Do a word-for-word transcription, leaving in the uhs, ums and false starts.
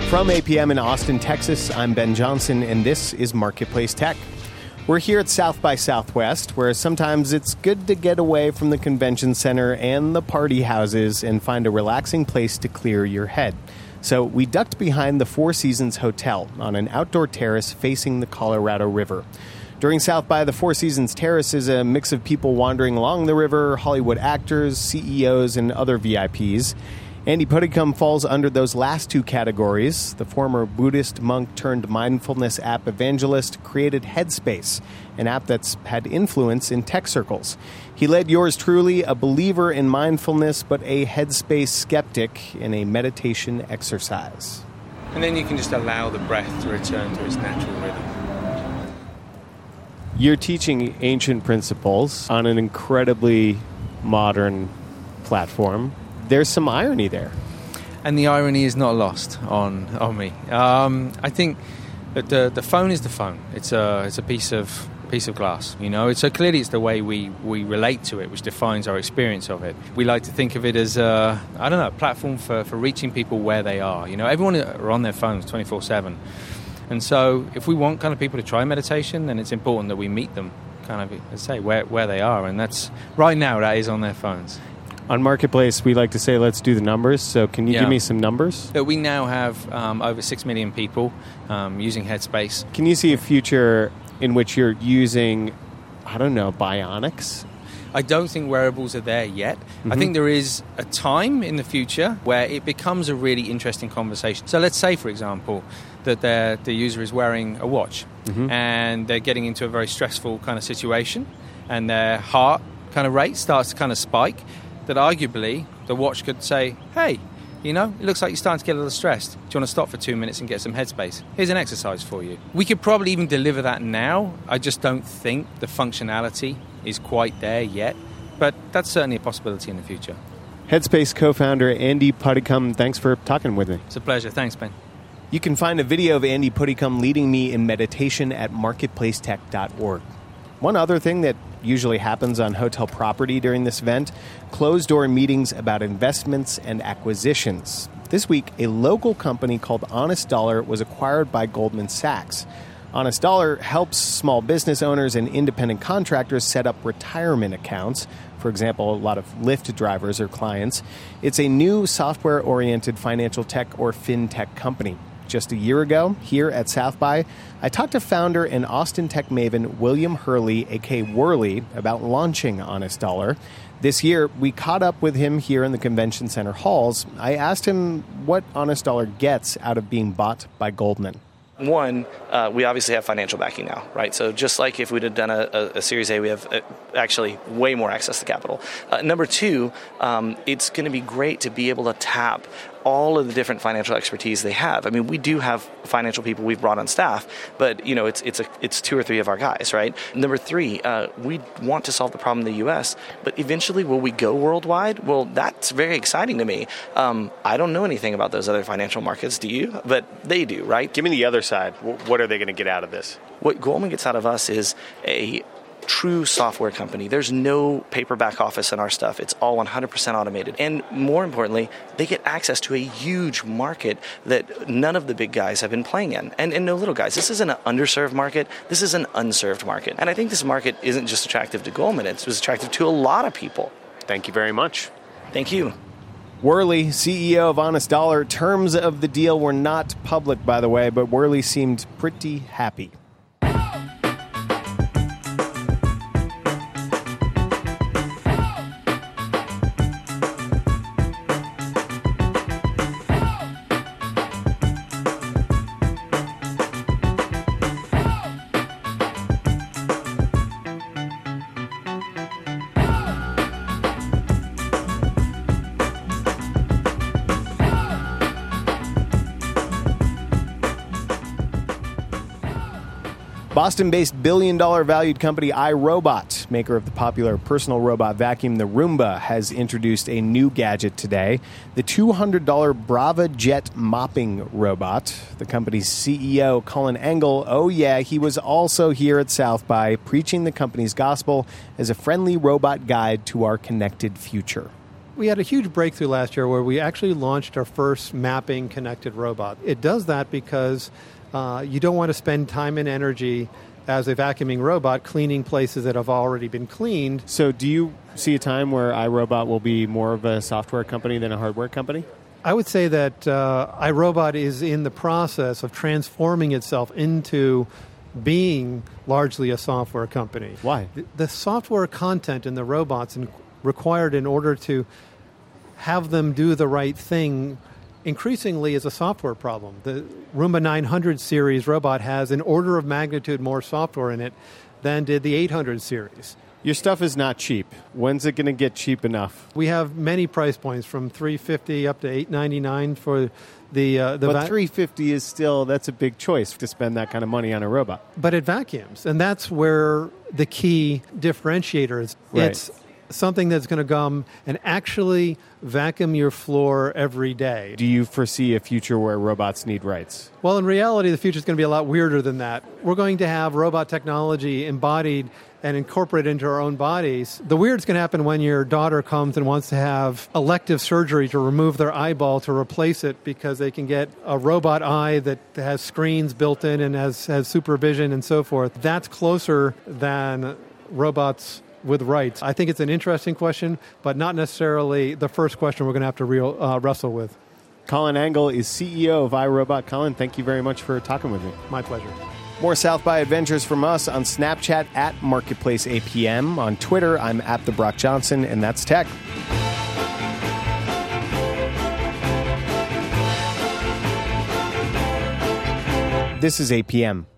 From A P M in Austin, Texas, I'm Ben Johnson, and this is Marketplace Tech. We're here at South by Southwest, where sometimes it's good to get away from the convention center and the party houses and find a relaxing place to clear your head. So we ducked behind the Four Seasons Hotel on an outdoor terrace facing the Colorado River. During South by, the Four Seasons Terrace is a mix of people wandering along the river, Hollywood actors, C E Os, and other V I Ps. Andy Puddicombe falls under those last two categories. The former Buddhist monk turned mindfulness app evangelist created Headspace, an app that's had influence in tech circles. He led yours truly, a believer in mindfulness, but a Headspace skeptic in a meditation exercise. And then you can just allow the breath to return to its natural rhythm. You're teaching ancient principles on an incredibly modern platform. There's some irony there. And the irony is not lost on, on me. Um, I think that the the phone is the phone. It's a it's a piece of piece of glass, you know. It's, so clearly it's the way we, we relate to it, which defines our experience of it. We like to think of it as a, I don't know, a platform for, for reaching people where they are. You know, everyone are on their phones twenty-four seven. And so if we want kind of people to try meditation, then it's important that we meet them kind of, let's say, where, where they are. And that's, right now, that is on their phones. On Marketplace, we like to say, let's do the numbers. So can you yeah. give me some numbers? So we now have um, over six million people um, using Headspace. Can you see a future in which you're using, I don't know, bionics? I don't think wearables are there yet. Mm-hmm. I think there is a time in the future where it becomes a really interesting conversation. So let's say, for example, that the user is wearing a watch mm-hmm. and they're getting into a very stressful kind of situation and their heart kind of rate starts to kind of spike. That arguably the watch could say, hey, you know, it looks like you're starting to get a little stressed. Do you want to stop for two minutes and get some headspace? Here's an exercise for you. We could probably even deliver that now. I just don't think the functionality is quite there yet. But that's certainly a possibility in the future. Headspace co-founder Andy Puddicombe, thanks for talking with me. It's a pleasure. Thanks, Ben. You can find a video of Andy Puddicombe leading me in meditation at marketplace tech dot org. One other thing that usually happens on hotel property during this event, closed-door meetings about investments and acquisitions. This week, a local company called Honest Dollar was acquired by Goldman Sachs. Honest Dollar helps small business owners and independent contractors set up retirement accounts. For example, a lot of Lyft drivers are clients. It's a new software-oriented financial tech or fintech company. Just a year ago, here at South by, I talked to founder and Austin tech maven William Hurley, a k a. Whirly, about launching Honest Dollar. This year, we caught up with him here in the convention center halls. I asked him what Honest Dollar gets out of being bought by Goldman. One, uh, we obviously have financial backing now, right? So just like if we'd have done a, a, a Series A, we have uh, actually way more access to capital. Uh, number two, um, it's going to be great to be able to tap all of the different financial expertise they have. I mean, we do have financial people we've brought on staff, but you know, it's it's a, it's two or three of our guys, right? Number three, uh, we want to solve the problem in the U S, but eventually will we go worldwide? Well, that's very exciting to me. Um, I don't know anything about those other financial markets, do you? But they do, right? Give me the other side. What are they going to get out of this? What Goldman gets out of us is a true software company. There's no paper back office in our stuff. It's all one hundred percent automated. And more importantly, they get access to a huge market that none of the big guys have been playing in. And, and no little guys. This isn't an underserved market. This is an unserved market. And I think this market isn't just attractive to Goldman. It's attractive to a lot of people. Thank you very much. Thank you. Whirly, C E O of Honest Dollar. Terms of the deal were not public, by the way, but Whirly seemed pretty happy. Boston-based billion-dollar valued company iRobot, maker of the popular personal robot vacuum, the Roomba, has introduced a new gadget today, the two hundred dollars Brava Jet mopping robot. The company's C E O, Colin Engel, oh yeah, he was also here at South by preaching the company's gospel as a friendly robot guide to our connected future. We had a huge breakthrough last year where we actually launched our first mapping connected robot. It does that because uh, you don't want to spend time and energy as a vacuuming robot cleaning places that have already been cleaned. So do you see a time where iRobot will be more of a software company than a hardware company? I would say that uh, iRobot is in the process of transforming itself into being largely a software company. Why? The, the software content in the robots in, required in order to have them do the right thing increasingly is a software problem. The Roomba nine hundred series robot has an order of magnitude more software in it than did the eight hundred series. Your stuff is not cheap. When's it going to get cheap enough? We have many price points from three hundred fifty dollars up to eight hundred ninety-nine dollars for the uh, the But va- three hundred fifty dollars is still, that's a big choice to spend that kind of money on a robot. But it vacuums, and that's where the key differentiator is. Right. It's something that's going to come and actually vacuum your floor every day. Do you foresee a future where robots need rights? Well, in reality, the future is going to be a lot weirder than that. We're going to have robot technology embodied and incorporated into our own bodies. The weird's going to happen when your daughter comes and wants to have elective surgery to remove their eyeball to replace it because they can get a robot eye that has screens built in and has, has supervision and so forth. That's closer than robots with rights. I think it's an interesting question, but not necessarily the first question we're going to have to real, uh, wrestle with. Colin Angle is C E O of iRobot. Colin, thank you very much for talking with me. My pleasure. More South by Adventures from us on Snapchat at Marketplace A P M. On Twitter, I'm at the Brock Johnson, and that's tech. This is A P M.